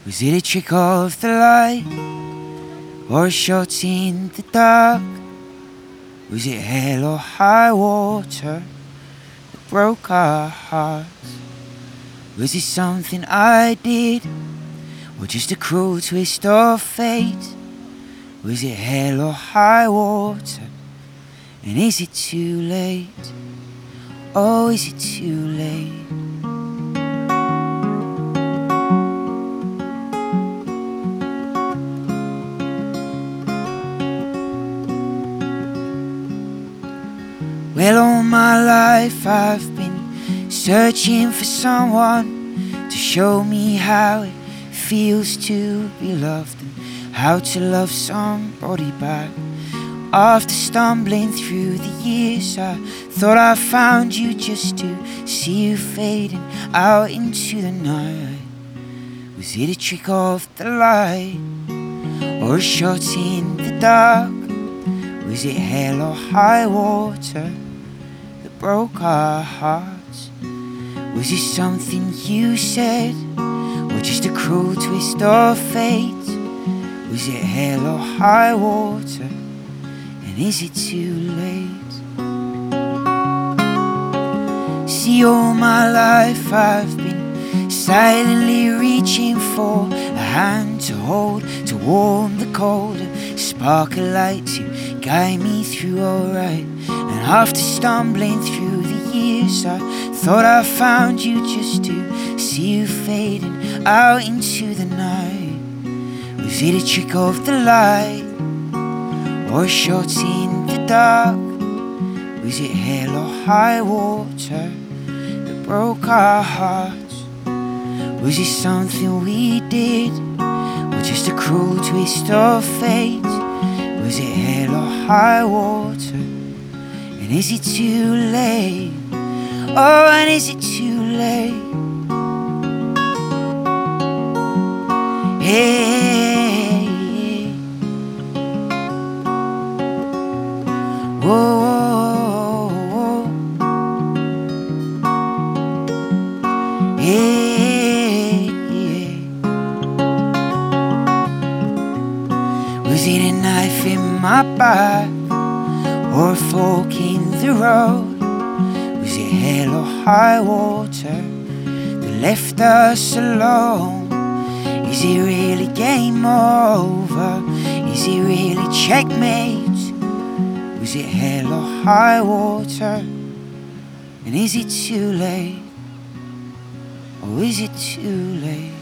Was it a trick of the light, or a shot in the dark? Was it hell or high water that broke our hearts? Was it something I did, or just a cruel twist of fate? Was it hell or high water? And is it too late? Oh, is it too late? Well, all my life I've been searching for someone to show me how it feels to be loved and how to love somebody back. After stumbling through the years, I thought I found you just to see you fading out into the night. Was it a trick of the light, or a shot in the dark? Was it hell or high water that broke our hearts? Was it something you said, or just a cruel twist of fate? Was it hell or high water? And is it too late? See, all my life I've been silently reaching for a hand to hold, to warm the cold, a spark of light to guide me through alright. And after stumbling through the years, I thought I found you just to see you fading out into the night. Was it a trick of the light, or a shot in the dark? Was it hell or high water that broke our hearts? Was it something we did, or just a cruel twist of fate? Was it hell or high water? And is it too late? Oh, and is it too late? Hey, whoa, hey, was it a knife in my back, or a fork in the road? Was it hell or high water that left us alone? Is it really game over? Is it really checkmate? Was it hell or high water? And is it too late? Or is it too late?